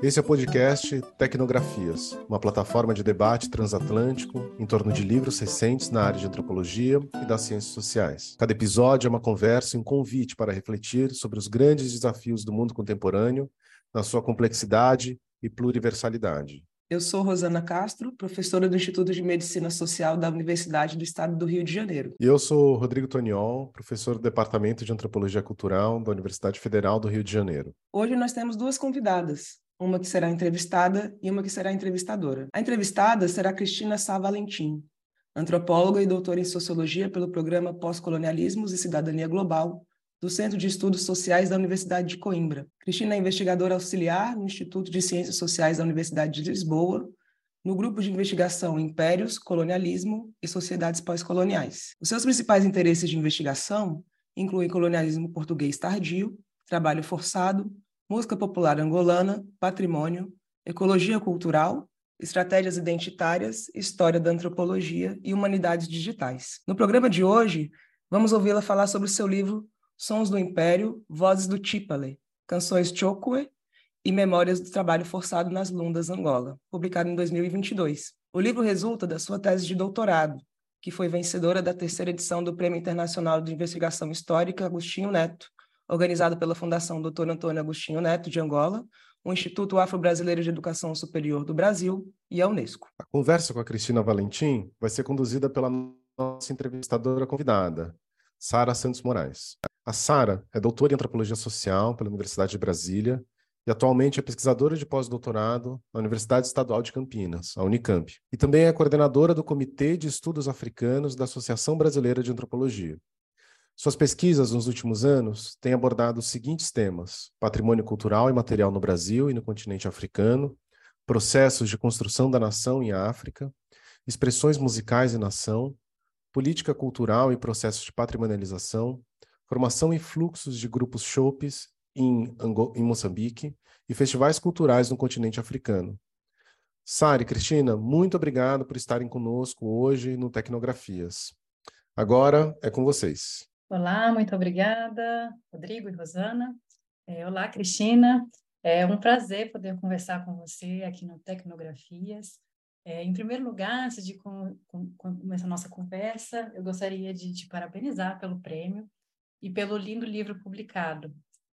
Esse é o podcast Tecnografias, uma plataforma de debate transatlântico em torno de livros recentes na área de antropologia e das ciências sociais. Cada episódio é uma conversa e um convite para refletir sobre os grandes desafios do mundo contemporâneo, na sua complexidade e pluriversalidade. Eu sou Rosana Castro, professora do Instituto de Medicina Social da Universidade do Estado do Rio de Janeiro. E eu sou Rodrigo Toniol, professor do Departamento de Antropologia Cultural da Universidade Federal do Rio de Janeiro. Hoje nós temos duas convidadas, uma que será entrevistada e uma que será entrevistadora. A entrevistada será Cristina Sá Valentim, antropóloga e doutora em Sociologia pelo programa Pós-Colonialismos e Cidadania Global, do Centro de Estudos Sociais da Universidade de Coimbra. Cristina é investigadora auxiliar no Instituto de Ciências Sociais da Universidade de Lisboa, no grupo de investigação Impérios, Colonialismo e Sociedades Pós-Coloniais. Os seus principais interesses de investigação incluem colonialismo português tardio, trabalho forçado, música popular angolana, patrimônio, ecologia cultural, estratégias identitárias, história da antropologia e humanidades digitais. No programa de hoje, vamos ouvi-la falar sobre o seu livro Sons do Império, Vozes do Chipale, Canções Chokwe e Memórias do Trabalho Forçado nas Lundas, Angola, publicado em 2022. O livro resulta da sua tese de doutorado, que foi vencedora da 3ª edição do Prêmio Internacional de Investigação Histórica Agostinho Neto, organizado pela Fundação Dr. Antônio Agostinho Neto, de Angola, o Instituto Afro-Brasileiro de Educação Superior do Brasil e a Unesco. A conversa com a Cristina Valentim vai ser conduzida pela nossa entrevistadora convidada, Sara Santos Moraes. A Sara é doutora em Antropologia Social pela Universidade de Brasília e atualmente é pesquisadora de pós-doutorado na Universidade Estadual de Campinas, a Unicamp, e também é coordenadora do Comitê de Estudos Africanos da Associação Brasileira de Antropologia. Suas pesquisas nos últimos anos têm abordado os seguintes temas: patrimônio cultural e material no Brasil e no continente africano, processos de construção da nação em África, expressões musicais e nação, política cultural e processos de patrimonialização, formação e fluxos de grupos chopes em Moçambique e festivais culturais no continente africano. Sara e Cristina, muito obrigado por estarem conosco hoje no Tecnografias. Agora é com vocês. Olá, muito obrigada, Rodrigo e Rosana. Olá, Cristina. É um prazer poder conversar com você aqui no Tecnografias. Em primeiro lugar, antes de começar a nossa conversa, eu gostaria de te parabenizar pelo prêmio e pelo lindo livro publicado.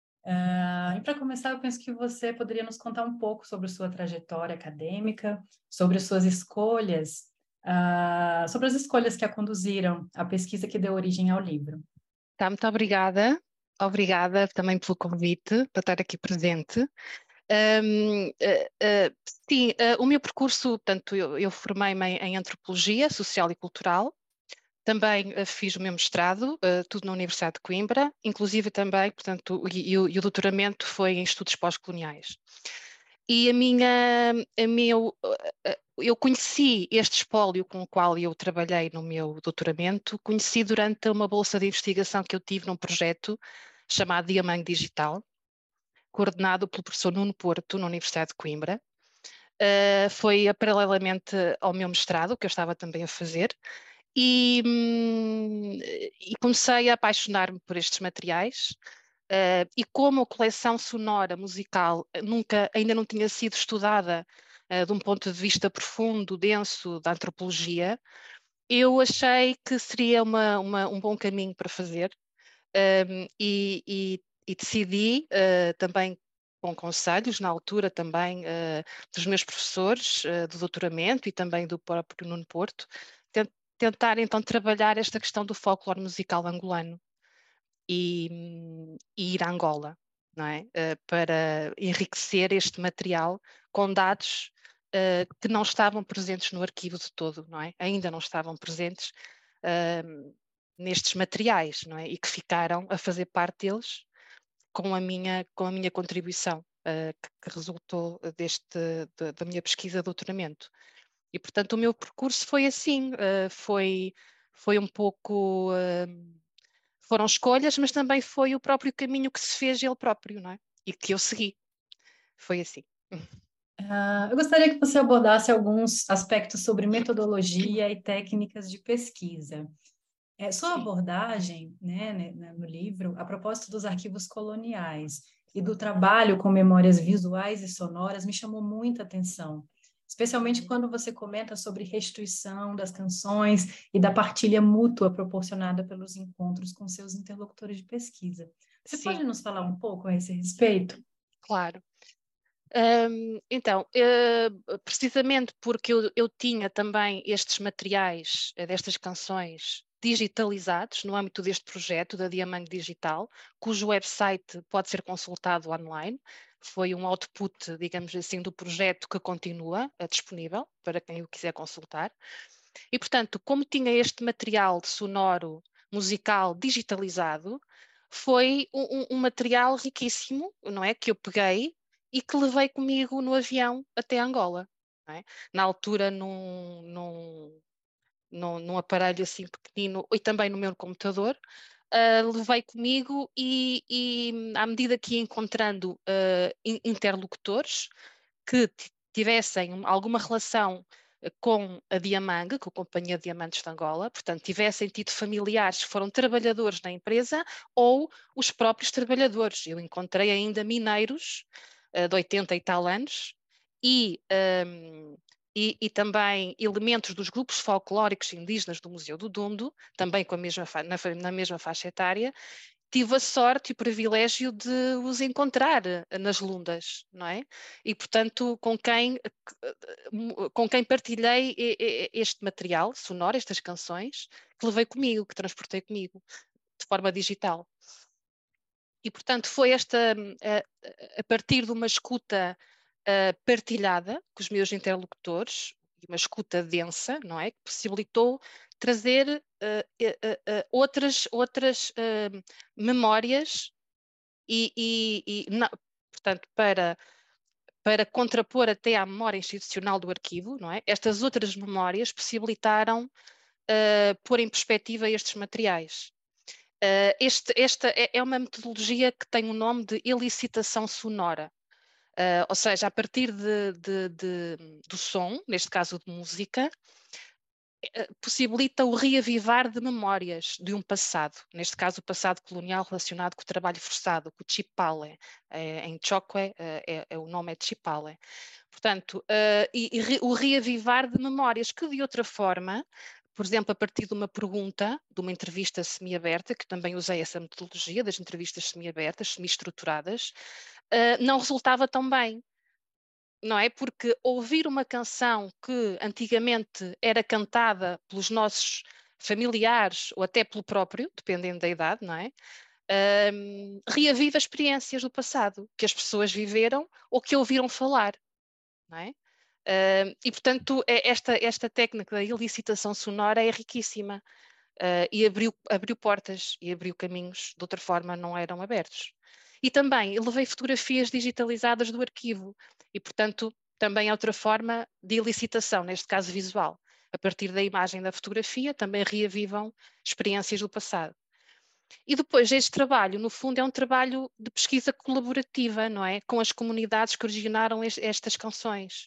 E para começar, eu penso que você poderia nos contar um pouco sobre sua trajetória acadêmica, sobre as suas escolhas, sobre as escolhas que a conduziram à pesquisa que deu origem ao livro. Tá, muito obrigada. Obrigada também pelo convite para estar aqui presente. Sim, o meu percurso, portanto, eu formei-me em Antropologia Social e Cultural, também fiz o meu mestrado, tudo na Universidade de Coimbra, inclusive também, portanto, o doutoramento foi em Estudos Pós-Coloniais. E eu conheci este espólio com o qual eu trabalhei no meu doutoramento, conheci durante uma bolsa de investigação que eu tive num projeto chamado Diamante Digital, coordenado pelo professor Nuno Porto, na Universidade de Coimbra. Foi paralelamente ao meu mestrado, que eu estava também a fazer, e comecei a apaixonar-me por estes materiais. E como a coleção sonora musical ainda não tinha sido estudada de um ponto de vista profundo, denso, da antropologia, eu achei que seria um bom caminho para fazer, e decidi, também com conselhos, na altura também dos meus professores do doutoramento e também do próprio Nuno Porto, tentar então trabalhar esta questão do folclore musical angolano e ir a Angola, não é? Para enriquecer este material com dados que não estavam presentes no arquivo de todo, não é? Ainda não estavam presentes nestes materiais, não é? E que ficaram a fazer parte deles com a minha contribuição, que resultou da minha pesquisa de doutoramento. E, portanto, o meu percurso foi assim, foi um pouco... foram escolhas, mas também foi o próprio caminho que se fez ele próprio, não é? E que eu segui. Foi assim. Eu gostaria que você abordasse alguns aspectos sobre metodologia e técnicas de pesquisa. Sua abordagem, né, no livro, a propósito dos arquivos coloniais, e do trabalho com memórias visuais e sonoras me chamou muita atenção, especialmente quando você comenta sobre restituição das canções e da partilha mútua proporcionada pelos encontros com seus interlocutores de pesquisa. Você Sim. pode nos falar um pouco a esse respeito? Claro. Então, precisamente porque eu tinha também estes materiais destas canções digitalizados no âmbito deste projeto da Diamang Digital, cujo website pode ser consultado online. Foi um output, digamos assim, do projeto que continua disponível para quem o quiser consultar. E, portanto, como tinha este material sonoro, musical, digitalizado, foi um material riquíssimo, não é? Que eu peguei e que levei comigo no avião até Angola. Não é? Na altura, num aparelho assim pequenino e também no meu computador, levei comigo e à medida que ia encontrando interlocutores que tivessem alguma relação com a Diamang, com a Companhia de Diamantes de Angola, portanto, tivessem tido familiares que foram trabalhadores na empresa ou os próprios trabalhadores. Eu encontrei ainda mineiros de 80 e tal anos e também elementos dos grupos folclóricos indígenas do Museu do Dondo, também com a mesma na mesma faixa etária. Tive a sorte e o privilégio de os encontrar nas lundas, não é? E, portanto, com quem partilhei este material sonoro, estas canções, que levei comigo, que transportei comigo, de forma digital. E, portanto, foi a partir de uma escuta partilhada com os meus interlocutores, uma escuta densa, não é? Que possibilitou trazer outras memórias portanto, para contrapor até à memória institucional do arquivo, não é? Estas outras memórias possibilitaram pôr em perspectiva estes materiais. Esta é uma metodologia que tem o nome de elicitação sonora. Ou seja, a partir do som, neste caso de música, possibilita o reavivar de memórias de um passado, neste caso o passado colonial relacionado com o trabalho forçado, com o Chipale, em Chokwe o nome é Chipale. Portanto, o reavivar de memórias que de outra forma, por exemplo, a partir de uma pergunta, de uma entrevista semi-aberta, que também usei essa metodologia das entrevistas semi-abertas, semi-estruturadas, não resultava tão bem. Não é? Porque ouvir uma canção que antigamente era cantada pelos nossos familiares ou até pelo próprio, dependendo da idade, não é? Reaviva experiências do passado que as pessoas viveram ou que ouviram falar, não é? E, portanto, esta técnica da elicitação sonora é riquíssima e abriu portas e abriu caminhos, de outra forma não eram abertos. E também levei fotografias digitalizadas do arquivo e, portanto, também é outra forma de elicitação, neste caso visual. A partir da imagem da fotografia também reavivam experiências do passado. E depois este trabalho, no fundo, é um trabalho de pesquisa colaborativa, não é? Com as comunidades que originaram estas canções.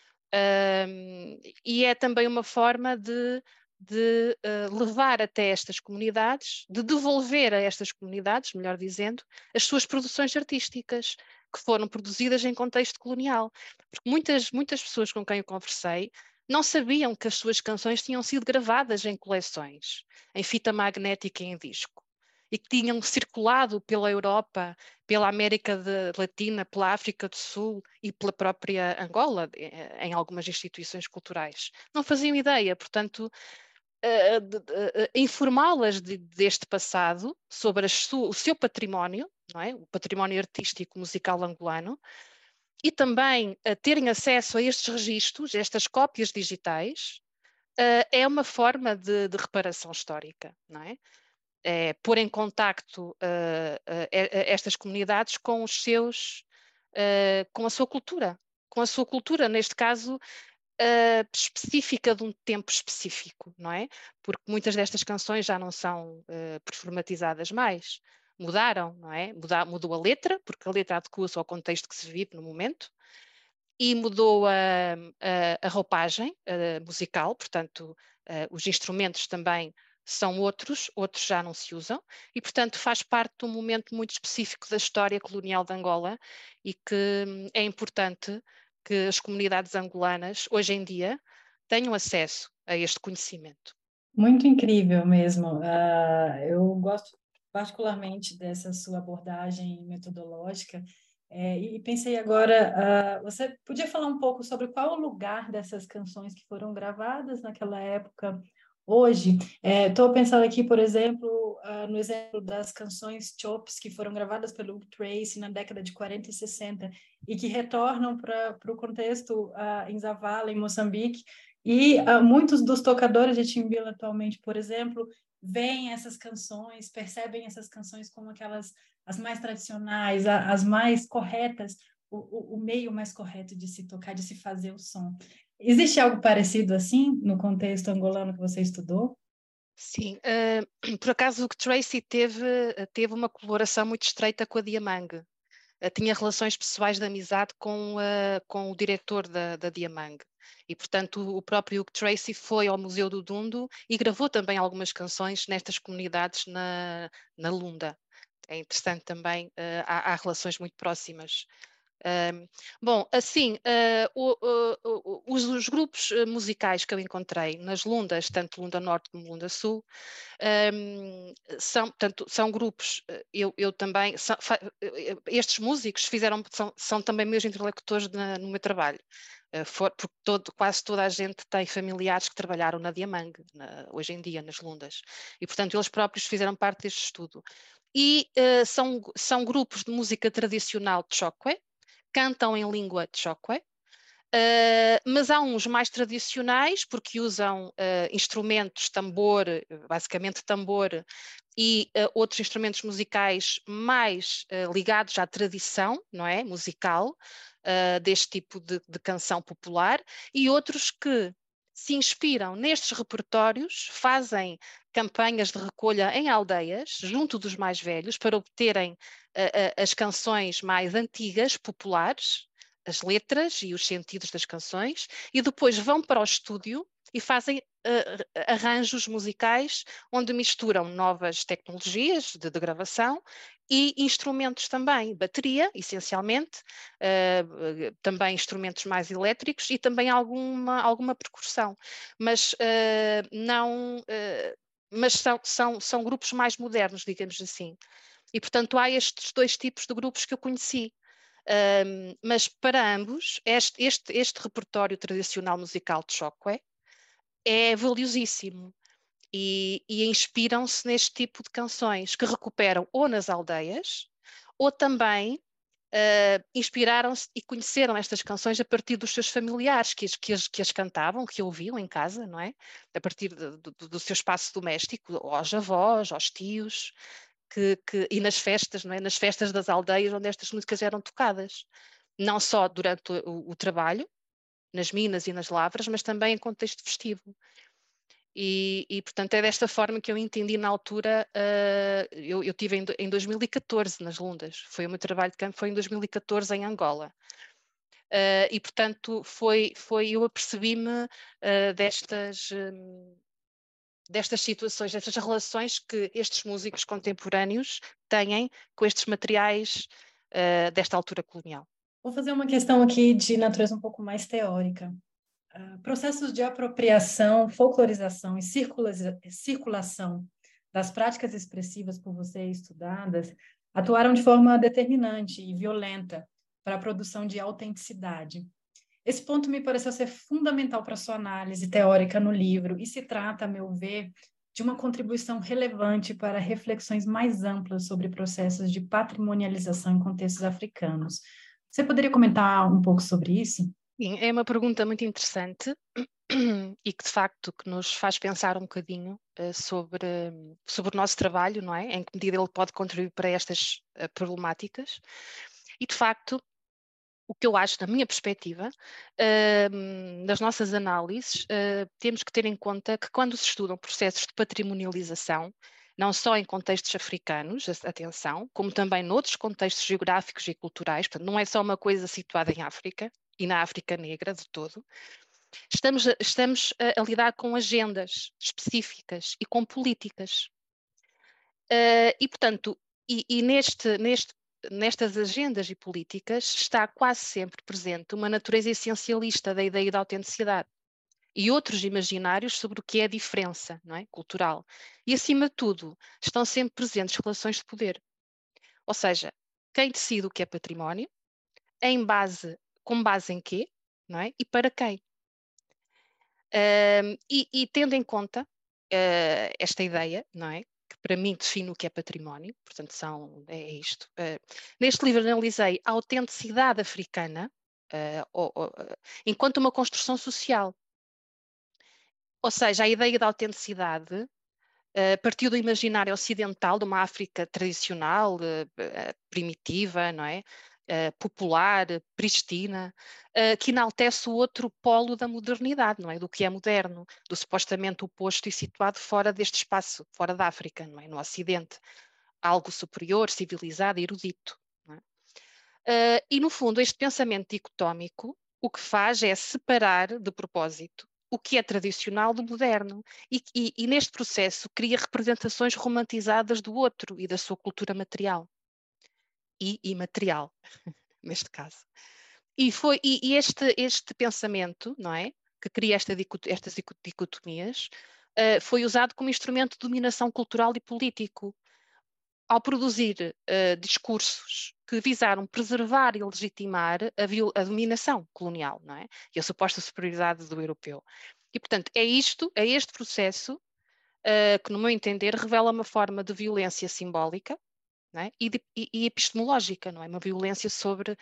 E é também uma forma de levar até estas comunidades, de devolver a estas comunidades, melhor dizendo, as suas produções artísticas que foram produzidas em contexto colonial. Porque muitas pessoas com quem eu conversei não sabiam que as suas canções tinham sido gravadas em coleções, em fita magnética e em disco, e que tinham circulado pela Europa, pela América Latina, pela África do Sul e pela própria Angola, em algumas instituições culturais. Não faziam ideia, portanto, informá-las deste passado, sobre o seu património, não é? O património artístico musical angolano, e também terem acesso a estes registros, a estas cópias digitais, é uma forma de reparação histórica, não é? Pôr em contacto estas comunidades com com a sua cultura, neste caso específica de um tempo específico, não é? Porque muitas destas canções já não são performatizadas mais, mudaram, não é? Mudou a letra, porque a letra adequa-se ao contexto que se vive no momento, e mudou a roupagem musical, portanto, os instrumentos também são outros já não se usam, e portanto faz parte de um momento muito específico da história colonial de Angola e que é importante que as comunidades angolanas, hoje em dia, tenham acesso a este conhecimento. Muito incrível mesmo. Eu gosto particularmente dessa sua abordagem metodológica. E pensei agora, você podia falar um pouco sobre qual o lugar dessas canções que foram gravadas naquela época hoje? Estou pensando aqui, por exemplo, no exemplo das canções Chops, que foram gravadas pelo Luke Tracy na década de 40 e 60, e que retornam para o contexto em Zavala, em Moçambique, e muitos dos tocadores de timbila atualmente, por exemplo, veem essas canções, percebem essas canções como aquelas as mais tradicionais, as mais corretas, o meio mais correto de se tocar, de se fazer o som. Existe algo parecido assim no contexto angolano que você estudou? Sim, por acaso o Tracy teve uma colaboração muito estreita com a Diamang. Tinha relações pessoais de amizade com o diretor da Diamang. E, portanto, o próprio Hugh Tracy foi ao Museu do Dundo e gravou também algumas canções nestas comunidades na Lunda. É interessante também, há relações muito próximas. Bom, assim, os grupos musicais que eu encontrei nas Lundas, tanto Lunda Norte como Lunda Sul, são grupos, eu também, estes músicos são também meus interlocutores no meu trabalho. Porque quase toda a gente tem familiares que trabalharam na Diamang, hoje em dia, nas Lundas. E, portanto, eles próprios fizeram parte deste estudo. E são grupos de música tradicional de Chokwe, cantam em língua de Chokwe, mas há uns mais tradicionais, porque usam instrumentos, tambor, basicamente tambor, e outros instrumentos musicais mais ligados à tradição, não é? Musical, deste tipo de canção popular, e outros que se inspiram nestes repertórios, fazem campanhas de recolha em aldeias, junto dos mais velhos, para obterem as canções mais antigas, populares, as letras e os sentidos das canções, e depois vão para o estúdio e fazem arranjos musicais onde misturam novas tecnologias de gravação e instrumentos também, bateria, essencialmente, também instrumentos mais elétricos e também alguma percussão, mas não... mas são grupos mais modernos, digamos assim. E, portanto, há estes dois tipos de grupos que eu conheci. Mas para ambos, este repertório tradicional musical de Chokwe é valiosíssimo e inspiram-se neste tipo de canções que recuperam ou nas aldeias ou também inspiraram-se e conheceram estas canções a partir dos seus familiares que as cantavam, que ouviam em casa, não é? A partir do seu espaço doméstico, aos avós, aos tios, e nas festas, não é? Nas festas das aldeias onde estas músicas eram tocadas, não só durante o trabalho, nas minas e nas lavras, mas também em contexto festivo. E, portanto, é desta forma que eu entendi na altura. Eu estive em 2014 nas Lundas, foi o meu trabalho de campo, foi em 2014 em Angola. E, portanto, eu apercebi-me destas situações, destas relações que estes músicos contemporâneos têm com estes materiais desta altura colonial. Vou fazer uma questão aqui de natureza um pouco mais teórica. Processos de apropriação, folclorização e circulação das práticas expressivas por você estudadas atuaram de forma determinante e violenta para a produção de autenticidade. Esse ponto me pareceu ser fundamental para a sua análise teórica no livro e se trata, a meu ver, de uma contribuição relevante para reflexões mais amplas sobre processos de patrimonialização em contextos africanos. Você poderia comentar um pouco sobre isso? Sim, é uma pergunta muito interessante e que, de facto, que nos faz pensar um bocadinho sobre o nosso trabalho, não é? Em que medida ele pode contribuir para estas problemáticas. E, de facto, o que eu acho, da minha perspectiva, das nossas análises, temos que ter em conta que quando se estudam processos de patrimonialização, não só em contextos africanos, atenção, como também noutros contextos geográficos e culturais, portanto, não é só uma coisa situada em África e na África negra de todo, Estamos a lidar com agendas específicas e com políticas. E, portanto, nestas agendas e políticas está quase sempre presente uma natureza essencialista da ideia da autenticidade e outros imaginários sobre o que é a diferença, não é? Cultural. E, acima de tudo, estão sempre presentes relações de poder. Ou seja, quem decide o que é património, com base em quê, não é? E para quem. E tendo em conta esta ideia, não é? Que para mim define o que é património, portanto é isto. Neste livro analisei a autenticidade africana enquanto uma construção social. Ou seja, a ideia da autenticidade partiu do imaginário ocidental, de uma África tradicional, primitiva, não é? Popular, pristina, que enaltece o outro polo da modernidade, não é? Do que é moderno, do supostamente oposto e situado fora deste espaço, fora da África, não é? No Ocidente, algo superior, civilizado, erudito. Não é? E no fundo este pensamento dicotómico o que faz é separar de propósito o que é tradicional do moderno e neste processo cria representações romantizadas do outro e da sua cultura material e imaterial, neste caso. E este pensamento, não é, que cria estas dicotomias, foi usado como instrumento de dominação cultural e político, ao produzir discursos que visaram preservar e legitimar a dominação colonial, não é? E a suposta superioridade do europeu. E, portanto, é este processo que, no meu entender, revela uma forma de violência simbólica, não é? E epistemológica, não é? Uma violência sobre...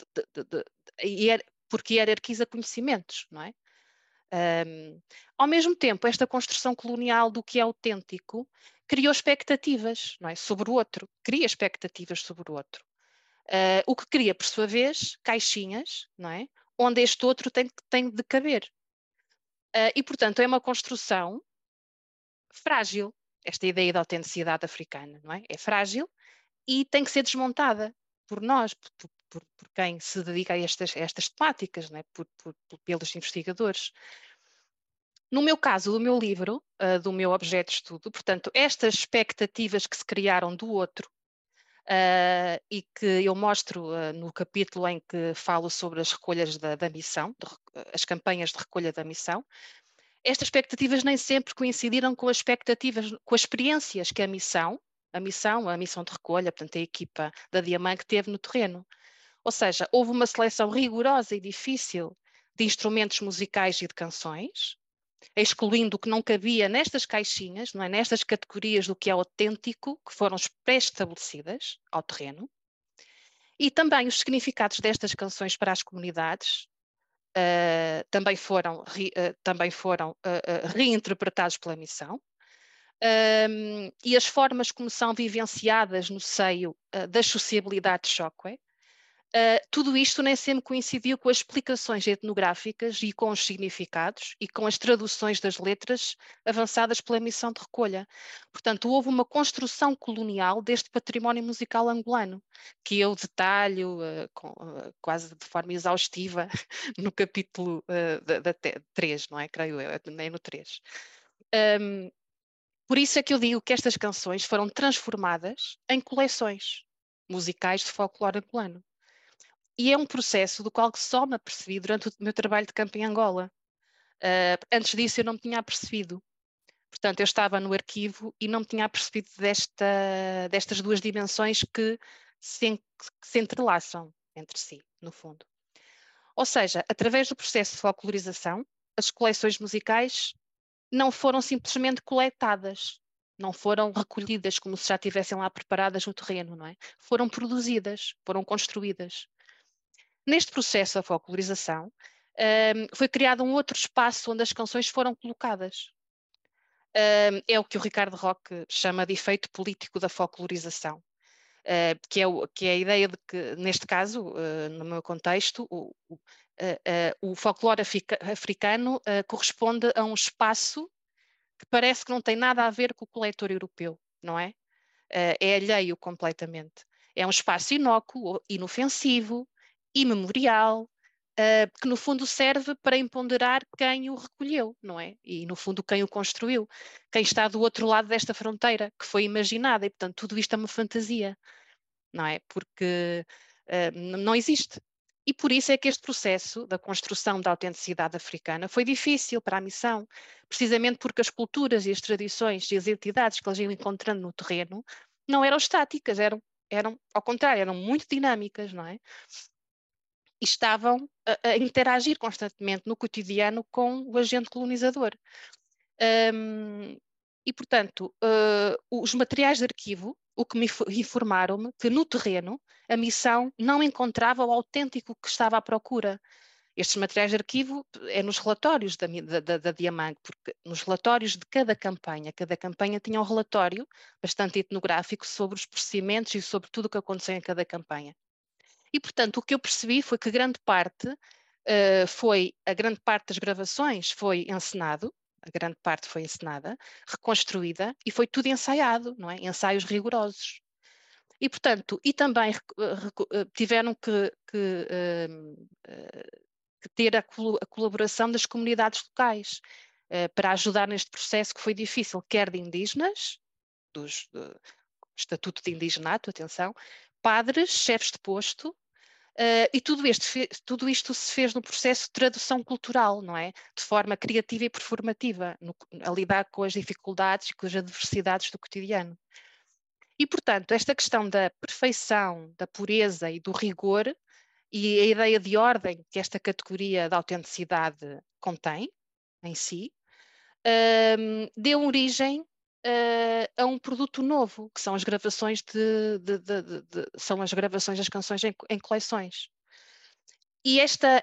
porque hierarquiza conhecimentos, não é? Ao mesmo tempo, esta construção colonial do que é autêntico criou expectativas, não é? Sobre o outro, cria expectativas sobre o outro. O que cria, por sua vez, caixinhas, não é? Onde este outro tem de caber. E, portanto, é uma construção frágil, esta ideia da autenticidade africana, não é? É frágil e tem que ser desmontada por nós, por quem se dedica a estas temáticas, não é? Pelos investigadores. No meu caso, do meu livro, do meu objeto de estudo, portanto, estas expectativas que se criaram do outro e que eu mostro no capítulo em que falo sobre as recolhas da missão, as campanhas de recolha da missão, estas expectativas nem sempre coincidiram com as expectativas, com as experiências que a missão de recolha, portanto, a equipa da Diamant teve no terreno. Ou seja, houve uma seleção rigorosa e difícil de instrumentos musicais e de canções, excluindo o que não cabia nestas caixinhas, não é? Nestas categorias do que é autêntico, que foram pré-estabelecidas ao terreno, e também os significados destas canções para as comunidades também foram reinterpretados pela missão, e as formas como são vivenciadas no seio das sociabilidades Chokwe. Tudo isto nem sempre coincidiu com as explicações etnográficas e com os significados e com as traduções das letras avançadas pela missão de recolha. Portanto, houve uma construção colonial deste património musical angolano, que eu detalho quase de forma exaustiva no capítulo 3, não é? Creio eu, nem no 3. Por isso é que eu digo que estas canções foram transformadas em coleções musicais de folclore angolano. E é um processo do qual só me apercebi durante o meu trabalho de campo em Angola. Antes disso eu não me tinha apercebido. Portanto, eu estava no arquivo e não me tinha apercebido destas duas dimensões que se entrelaçam entre si, no fundo. Ou seja, através do processo de folclorização, as coleções musicais não foram simplesmente coletadas, não foram recolhidas como se já estivessem lá preparadas no terreno, não é? Foram produzidas, foram construídas. Neste processo da folclorização, foi criado um outro espaço onde as canções foram colocadas. É o que o Ricardo Roque chama de efeito político da folclorização, que é a ideia de que, neste caso, no meu contexto, o folclore africano corresponde a um espaço que parece que não tem nada a ver com o coletor europeu, não é? É alheio completamente. É um espaço inócuo, inofensivo, imemorial, que no fundo serve para empoderar quem o recolheu, não é? E no fundo quem o construiu, quem está do outro lado desta fronteira, que foi imaginada, e portanto tudo isto é uma fantasia, não é? Porque não existe. E por isso é que este processo da construção da autenticidade africana foi difícil para a missão, precisamente porque as culturas e as tradições e as entidades que eles iam encontrando no terreno não eram estáticas, eram ao contrário, eram muito dinâmicas, não é? E estavam a interagir constantemente no cotidiano com o agente colonizador. E, portanto, os materiais de arquivo, o que me informaram-me que no terreno a missão não encontrava o autêntico que estava à procura. Estes materiais de arquivo é nos relatórios da Diamang, porque nos relatórios de cada campanha tinha um relatório bastante etnográfico sobre os procedimentos e sobre tudo o que aconteceu em cada campanha. E, portanto, o que eu percebi foi que a grande parte das gravações foi encenado, a grande parte foi encenada, reconstruída e foi tudo ensaiado, não é? Ensaios rigorosos. E, portanto, e também tiveram que ter a colaboração das comunidades locais para ajudar neste processo que foi difícil, quer de indígenas, do Estatuto de Indigenato, atenção, padres, chefes de posto, e tudo isto se fez no processo de tradução cultural, não é? De forma criativa e performativa, a lidar com as dificuldades e com as adversidades do cotidiano. E, portanto, esta questão da perfeição, da pureza e do rigor e a ideia de ordem que esta categoria da autenticidade contém em si, deu origem a um produto novo, que são as gravações são as gravações das canções em coleções. E esta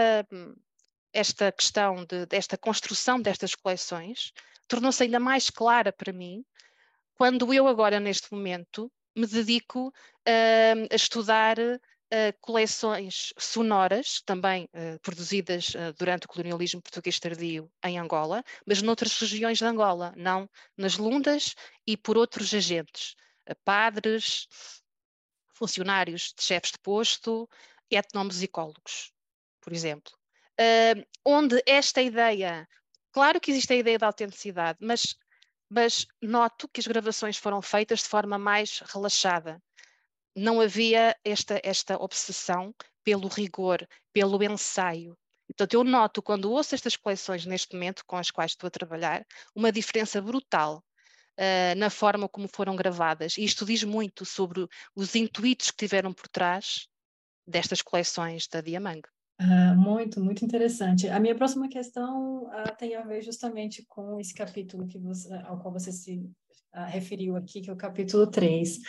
questão desta construção destas coleções tornou-se ainda mais clara para mim quando eu agora, neste momento, me dedico a estudar coleções sonoras, também produzidas durante o colonialismo português tardio em Angola, mas noutras regiões de Angola, não nas Lundas e por outros agentes, padres, funcionários de chefes de posto, etnomusicólogos, por exemplo. Onde esta ideia, claro que existe a ideia da autenticidade, mas noto que as gravações foram feitas de forma mais relaxada. Não havia esta obsessão pelo rigor, pelo ensaio. Portanto, eu noto, quando ouço estas coleções neste momento com as quais estou a trabalhar, uma diferença brutal na forma como foram gravadas. E isto diz muito sobre os intuitos que tiveram por trás destas coleções da Diamang. Muito, muito interessante. A minha próxima questão tem a ver justamente com esse capítulo ao qual você se referiu aqui, que é o capítulo 3.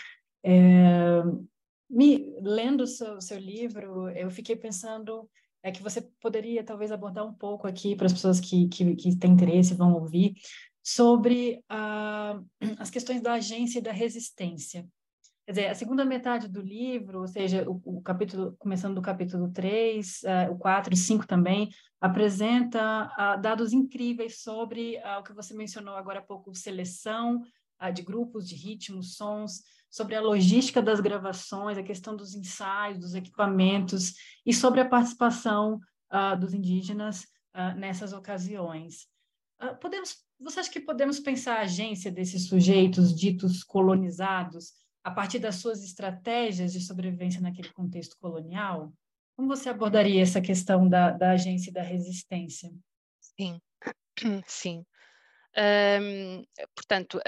Lendo o seu livro, eu fiquei pensando que você poderia talvez abordar um pouco aqui para as pessoas que têm interesse e vão ouvir, sobre as questões da agência e da resistência. Quer dizer, a segunda metade do livro, ou seja, o capítulo, começando do capítulo 3, o 4 e 5 também, apresenta dados incríveis sobre o que você mencionou agora há pouco, seleção de grupos, de ritmos, sons, sobre a logística das gravações, a questão dos ensaios, dos equipamentos, e sobre a participação dos indígenas nessas ocasiões. Você acha que podemos pensar a agência desses sujeitos ditos colonizados a partir das suas estratégias de sobrevivência naquele contexto colonial? Como você abordaria essa questão da agência e da resistência? Sim, sim. Portanto,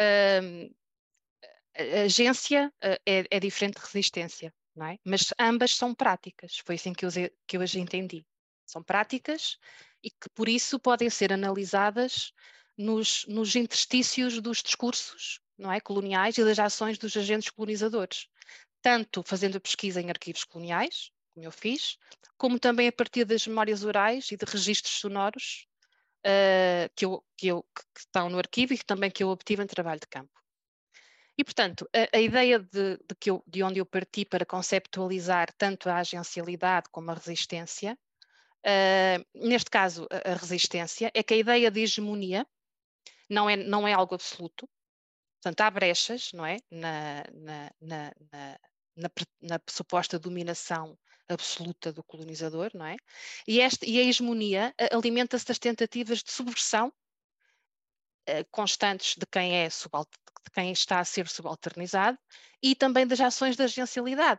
a agência é diferente de resistência, não é? Mas ambas são práticas, foi assim que eu as entendi. São práticas e que, por isso, podem ser analisadas nos interstícios dos discursos, não é, coloniais e das ações dos agentes colonizadores, tanto fazendo a pesquisa em arquivos coloniais, como eu fiz, como também a partir das memórias orais e de registros sonoros que estão no arquivo e também que eu obtive em trabalho de campo. E, portanto, a ideia de onde eu parti para conceptualizar tanto a agencialidade como a resistência, neste caso a resistência, é que a ideia de hegemonia não é algo absoluto. Portanto, há brechas, não é? Na suposta dominação absoluta do colonizador, não é? E a hegemonia alimenta-se das tentativas de subversão constantes de quem está a ser subalternizado e também das ações de agencialidade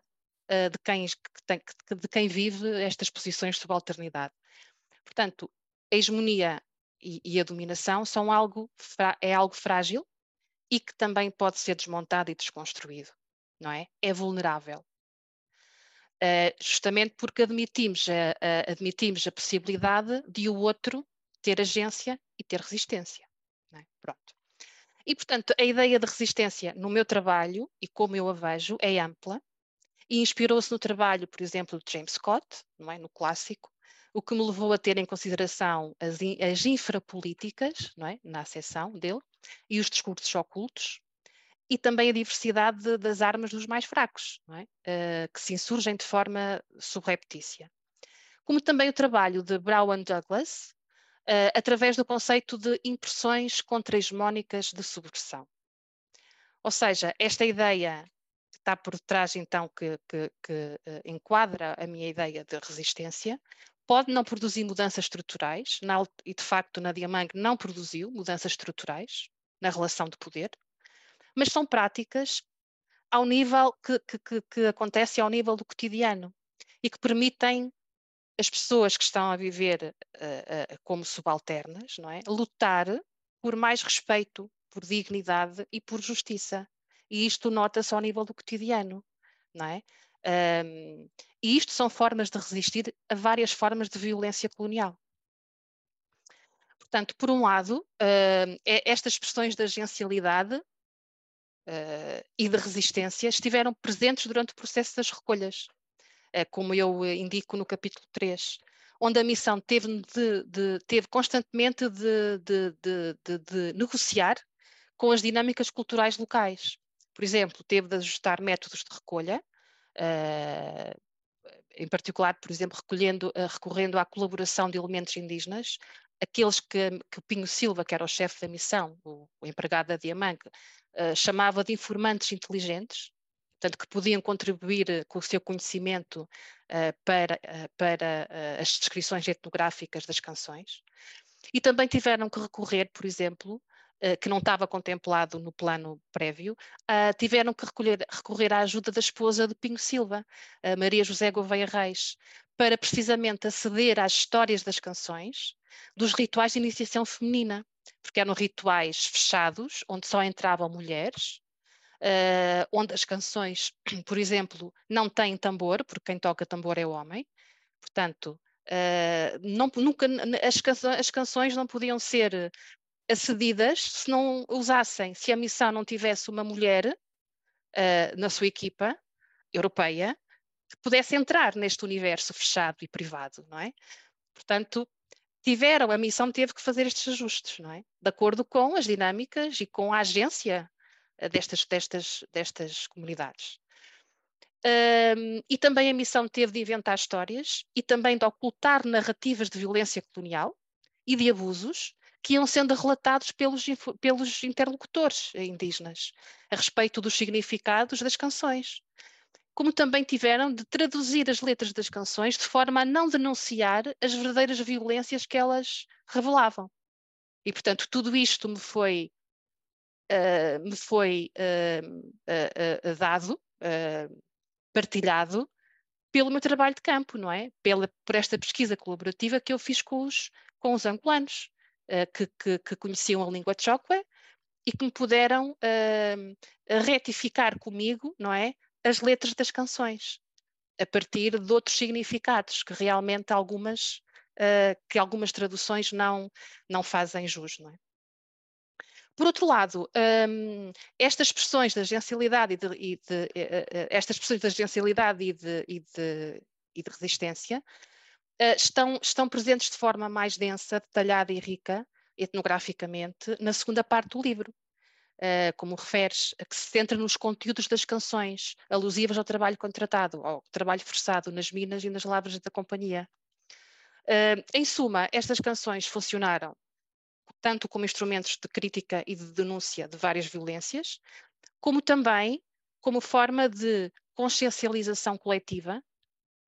de quem vive estas posições de subalternidade. Portanto, a hegemonia e a dominação é algo frágil e que também pode ser desmontado e desconstruído, não é? É vulnerável. Justamente porque admitimos a possibilidade de o outro ter agência e ter resistência. Não é? Pronto. E, portanto, a ideia de resistência no meu trabalho, e como eu a vejo, é ampla, e inspirou-se no trabalho, por exemplo, de James Scott, não é? No clássico, o que me levou a ter em consideração as infrapolíticas, não é? Na acessão dele, e os discursos ocultos, e também a diversidade das armas dos mais fracos, não é? Que se insurgem de forma subreptícia. Como também o trabalho de Brown Douglas, através do conceito de impressões contra-hegemónicas de subversão. Ou seja, esta ideia que está por trás, então, que enquadra a minha ideia de resistência, pode não produzir mudanças estruturais, e de facto na Diamang não produziu mudanças estruturais na relação de poder, mas são práticas ao nível que acontece ao nível do cotidiano e que permitem as pessoas que estão a viver como subalternas, não é? Lutar por mais respeito, por dignidade e por justiça. E isto nota-se ao nível do cotidiano, não é? E isto são formas de resistir a várias formas de violência colonial. Portanto, por um lado, estas expressões de agencialidade e de resistência estiveram presentes durante o processo das recolhas, como eu indico no capítulo 3, onde a missão teve constantemente de negociar com as dinâmicas culturais locais. Por exemplo, teve de ajustar métodos de recolha, em particular, por exemplo, recorrendo à colaboração de elementos indígenas, aqueles que o Pinho Silva, que era o chefe da missão, o empregado da Diamang, chamava de informantes inteligentes, portanto, que podiam contribuir com o seu conhecimento para as descrições etnográficas das canções. E também tiveram que recorrer, por exemplo, que não estava contemplado no plano prévio, tiveram que recorrer à ajuda da esposa de Pinho Silva, Maria José Gouveia Reis, para precisamente aceder às histórias das canções, dos rituais de iniciação feminina, porque eram rituais fechados, onde só entravam mulheres, onde as canções, por exemplo, não têm tambor, porque quem toca tambor é o homem, portanto, as canções não podiam ser acedidas se não usassem, se a missão não tivesse uma mulher na sua equipa europeia que pudesse entrar neste universo fechado e privado, não é? Portanto, a missão teve que fazer estes ajustes, não é? De acordo com as dinâmicas e com a agência destas comunidades. E também a missão teve de inventar histórias e também de ocultar narrativas de violência colonial e de abusos que iam sendo relatados pelos interlocutores indígenas a respeito dos significados das canções. Como também tiveram de traduzir as letras das canções de forma a não denunciar as verdadeiras violências que elas revelavam. E, portanto, tudo isto me foi dado, partilhado, pelo meu trabalho de campo, não é? Por esta pesquisa colaborativa que eu fiz com os angolanos, que conheciam a língua tchokwe e que me puderam retificar comigo, não é? As letras das canções, a partir de outros significados que realmente algumas traduções não fazem jus, não é? Por outro lado, estas expressões de agencialidade e de resistência estão presentes de forma mais densa, detalhada e rica, etnograficamente, na segunda parte do livro, como referes, a que se centra nos conteúdos das canções, alusivas ao trabalho contratado, ao trabalho forçado nas minas e nas lavras da companhia. Em suma, estas canções funcionaram tanto como instrumentos de crítica e de denúncia de várias violências, como também como forma de consciencialização coletiva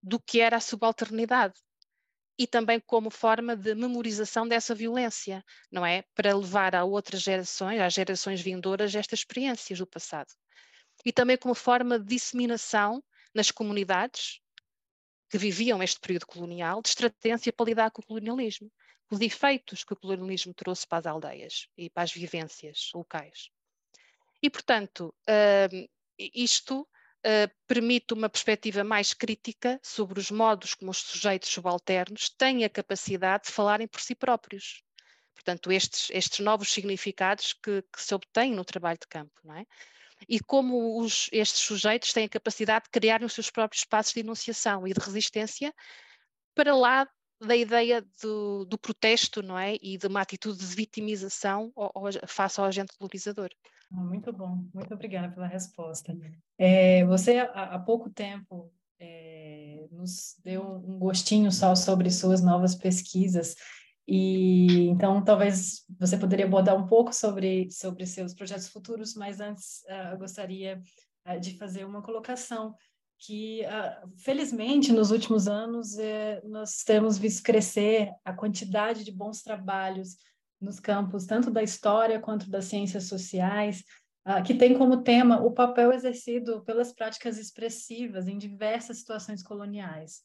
do que era a subalternidade. E também como forma de memorização dessa violência, não é? Para levar a outras gerações, às gerações vindouras, estas experiências do passado. E também como forma de disseminação nas comunidades que viviam este período colonial, de estratégia para lidar com o colonialismo, os efeitos que o colonialismo trouxe para as aldeias e para as vivências locais. E, portanto, isto permite uma perspectiva mais crítica sobre os modos como os sujeitos subalternos têm a capacidade de falarem por si próprios. Portanto, estes novos significados que se obtêm no trabalho de campo, não é? E como estes sujeitos têm a capacidade de criar os seus próprios espaços de enunciação e de resistência para lá da ideia do protesto, não é? E de uma atitude de vitimização face ao agente colonizador. Muito bom, muito obrigada pela resposta. Você, há pouco tempo, nos deu um gostinho só sobre suas novas pesquisas, e então talvez você poderia abordar um pouco sobre seus projetos futuros, mas antes eu gostaria de fazer uma colocação que, felizmente, nos últimos anos, nós temos visto crescer a quantidade de bons trabalhos nos campos tanto da história quanto das ciências sociais, que tem como tema o papel exercido pelas práticas expressivas em diversas situações coloniais.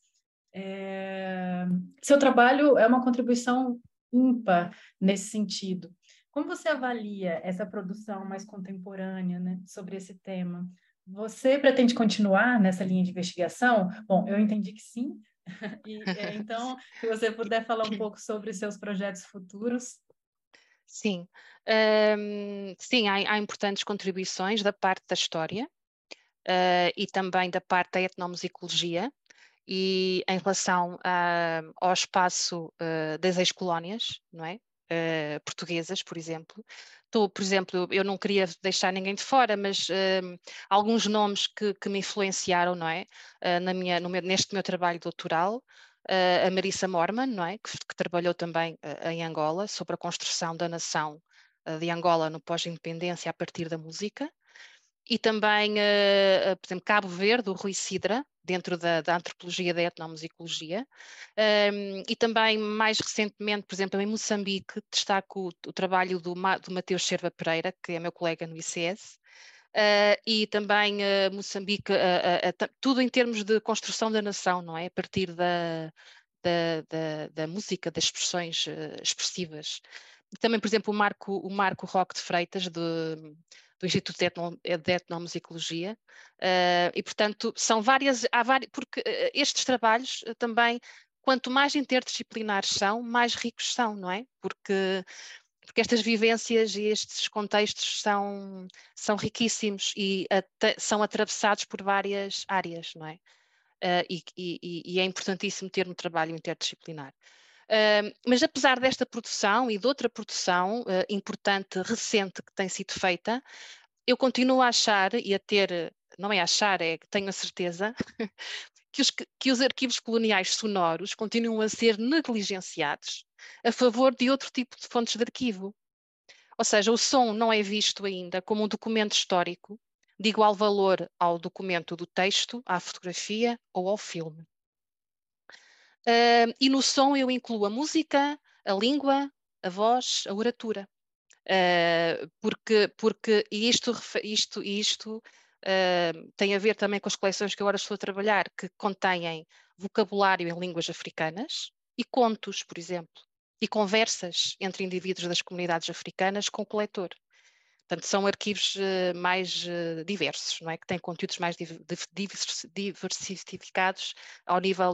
Seu trabalho é uma contribuição ímpar nesse sentido. Como você avalia essa produção mais contemporânea, né, sobre esse tema? Você pretende continuar nessa linha de investigação? Bom, eu entendi que sim. Então, se você puder falar um pouco sobre seus projetos futuros. Sim, sim, há importantes contribuições da parte da história e também da parte da etnomusicologia e em relação ao espaço das ex-colónias, não é? Portuguesas, por exemplo. Por exemplo, eu não queria deixar ninguém de fora, mas alguns nomes que me influenciaram, não é? Neste meu trabalho doutoral, a Marissa Morman, não é? Que trabalhou também em Angola sobre a construção da nação de Angola no pós-independência a partir da música. E também, por exemplo, Cabo Verde, o Rui Sidra, dentro da antropologia da etnomusicologia. E também, mais recentemente, por exemplo, em Moçambique, destaco o trabalho do Mateus Serva Pereira, que é meu colega no ICS. E também Moçambique, tudo em termos de construção da nação, não é? A partir da música, das expressões expressivas. E também, por exemplo, o Marco Roque de Freitas, do Instituto de Etnomusicologia, e portanto porque estes trabalhos também, quanto mais interdisciplinares são, mais ricos são, não é? Porque estas vivências e estes contextos são riquíssimos e são atravessados por várias áreas, não é? E é importantíssimo ter um trabalho interdisciplinar. Mas apesar desta produção e de outra produção importante, recente, que tem sido feita, eu continuo a achar e a ter, não é achar, é que tenho a certeza, que os arquivos coloniais sonoros continuam a ser negligenciados a favor de outro tipo de fontes de arquivo. Ou seja, o som não é visto ainda como um documento histórico de igual valor ao documento do texto, à fotografia ou ao filme. E no som eu incluo a música, a língua, a voz, a oratura. Porque isto tem a ver também com as coleções que agora estou a trabalhar, que contêm vocabulário em línguas africanas e contos, por exemplo, e conversas entre indivíduos das comunidades africanas com o coletor. Portanto, são arquivos mais diversos, não é? Que têm conteúdos mais diversificados ao nível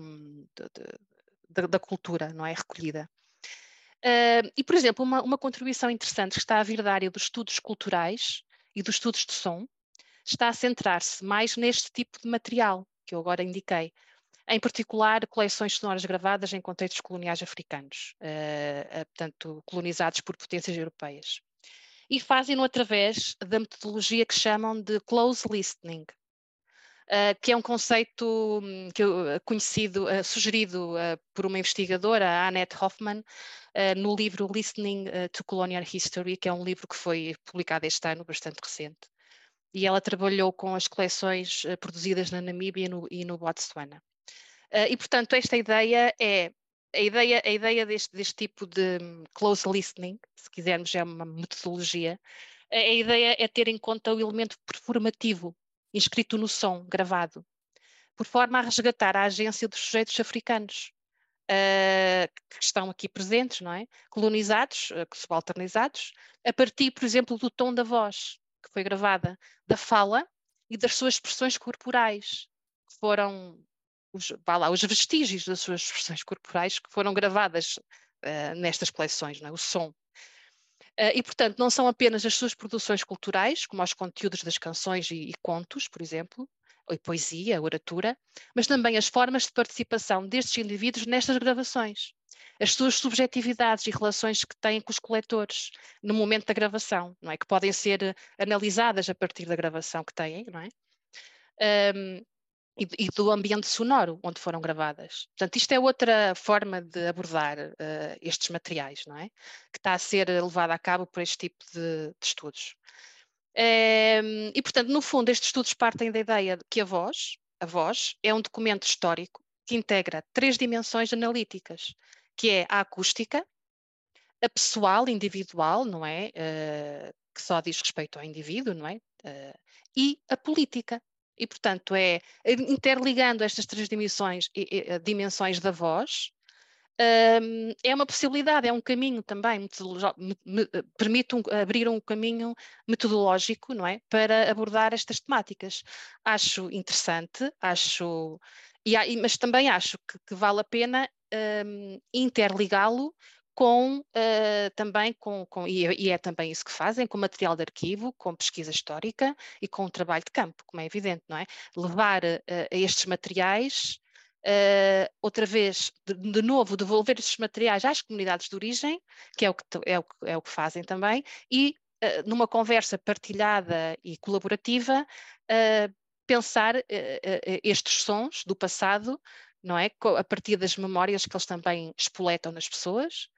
da cultura, não é? Recolhida. E, por exemplo, uma contribuição interessante que está a vir da área dos estudos culturais e dos estudos de som está a centrar-se mais neste tipo de material que eu agora indiquei. Em particular, coleções sonoras gravadas em contextos coloniais africanos, portanto, colonizados por potências europeias. E fazem-no através da metodologia que chamam de close listening, que é um conceito sugerido por uma investigadora, a Annette Hoffman, no livro Listening to Colonial History, que é um livro que foi publicado este ano, bastante recente. E ela trabalhou com as coleções produzidas na Namíbia e no Botsuana. E, portanto, esta ideia é a ideia deste tipo de close listening, se quisermos, é uma metodologia. A ideia é ter em conta o elemento performativo, inscrito no som, gravado, por forma a resgatar a agência dos sujeitos africanos que estão aqui presentes, não é? Colonizados, subalternizados, a partir, por exemplo, do tom da voz que foi gravada, da fala e das suas expressões corporais, que foram os vestígios das suas expressões corporais que foram gravadas nestas coleções, não é? O som. E, portanto, não são apenas as suas produções culturais, como os conteúdos das canções e contos, por exemplo, ou poesia, oratura, mas também as formas de participação destes indivíduos nestas gravações, as suas subjetividades e relações que têm com os coletores no momento da gravação, não é? Que podem ser analisadas a partir da gravação que têm, não é? E do ambiente sonoro onde foram gravadas. Portanto, isto é outra forma de abordar estes materiais, não é? Que está a ser levada a cabo por este tipo de estudos. E, portanto, no fundo, estes estudos partem da ideia de que a voz é um documento histórico que integra 3 dimensões analíticas, que é a acústica, a pessoal, individual, não é? Que só diz respeito ao indivíduo, não é? E a política. E, portanto, é interligando estas 3 dimensões da voz, é uma possibilidade, é um caminho também, permite abrir um caminho metodológico, não é? Para abordar estas temáticas. Acho interessante, mas também acho que vale a pena interligá-lo também e é também isso que fazem, com material de arquivo, com pesquisa histórica e com um trabalho de campo, como é evidente, não é? Levar a estes materiais, outra vez, de novo, devolver estes materiais às comunidades de origem, que é o que fazem também, e numa conversa partilhada e colaborativa, pensar estes sons do passado, não é? A partir das memórias que eles também espoletam nas pessoas,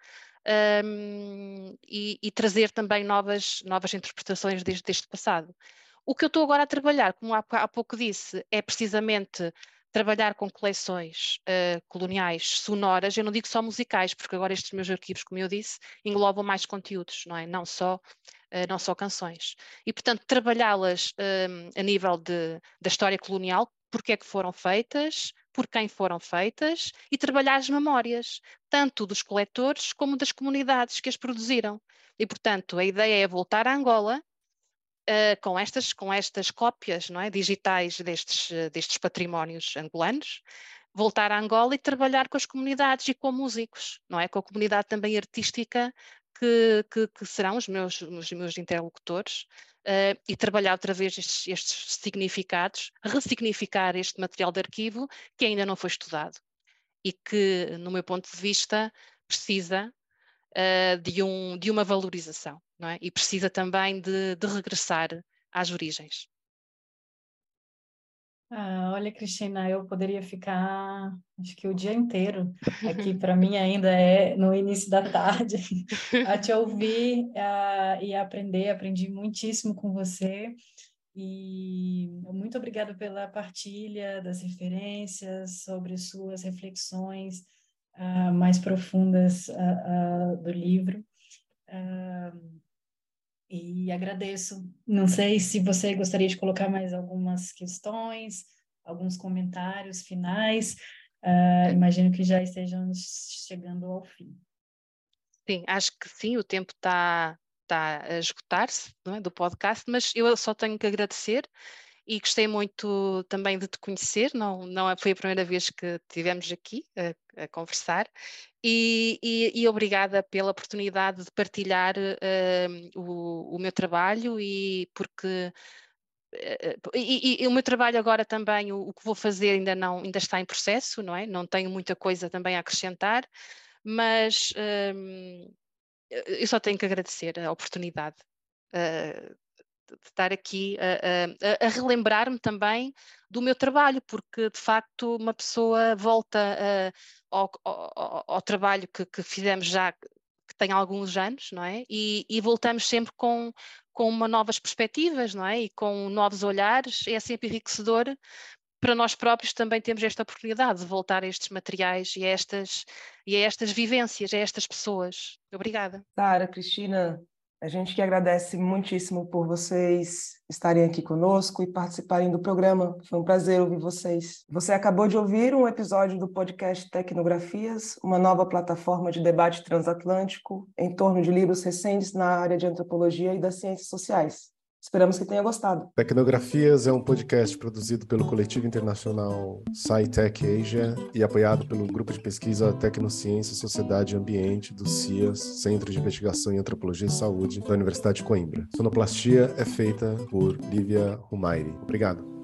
e trazer também novas interpretações deste passado. O que eu estou agora a trabalhar, como há pouco disse, é precisamente trabalhar com coleções coloniais sonoras. Eu não digo só musicais, porque agora estes meus arquivos, como eu disse, englobam mais conteúdos, não é? Não só canções. E, portanto, trabalhá-las a nível da história colonial, porque é que foram feitas, por quem foram feitas, e trabalhar as memórias, tanto dos coletores como das comunidades que as produziram. E, portanto, a ideia é voltar a Angola com estas cópias, não é, digitais destes patrimónios angolanos, voltar a Angola e trabalhar com as comunidades e com músicos, não é? Com a comunidade também artística que serão os meus interlocutores, e trabalhar outra vez estes significados, ressignificar este material de arquivo que ainda não foi estudado e que, no meu ponto de vista, precisa de uma valorização, não é? E precisa também de regressar às origens. Olha, Cristina, eu poderia ficar, acho que o dia inteiro aqui, para mim ainda é no início da tarde, a te ouvir e aprender. Aprendi muitíssimo com você e muito obrigada pela partilha das referências sobre suas reflexões mais profundas do livro. E agradeço. Não sei se você gostaria de colocar mais algumas questões, alguns comentários finais. Imagino que já estejamos chegando ao fim. Sim, acho que sim, o tempo está a esgotar-se, não é, do podcast, mas eu só tenho que agradecer e gostei muito também de te conhecer, não foi a primeira vez que estivemos aqui a conversar, e obrigada pela oportunidade de partilhar o meu trabalho, e porque e o meu trabalho agora também, o que vou fazer ainda está em processo, não é? Não tenho muita coisa também a acrescentar, mas eu só tenho que agradecer a oportunidade de estar aqui a relembrar-me também do meu trabalho, porque de facto uma pessoa volta ao trabalho que fizemos já, que tem alguns anos, não é? E voltamos sempre com uma novas perspectivas, não é? E com novos olhares. É sempre enriquecedor para nós próprios também temos esta oportunidade de voltar a estes materiais e a estas vivências, a estas pessoas. Obrigada. Sara, Cristina, a gente que agradece muitíssimo por vocês estarem aqui conosco e participarem do programa. Foi um prazer ouvir vocês. Você acabou de ouvir um episódio do podcast Tecnografias, uma nova plataforma de debate transatlântico em torno de livros recentes na área de antropologia e das ciências sociais. Esperamos que tenha gostado. Tecnografias é um podcast produzido pelo coletivo internacional SciTech Asia e apoiado pelo grupo de pesquisa Tecnociência, Sociedade e Ambiente do CIAS, Centro de Investigação em Antropologia e Saúde, da Universidade de Coimbra. Sonoplastia é feita por Lívia Humairi. Obrigado.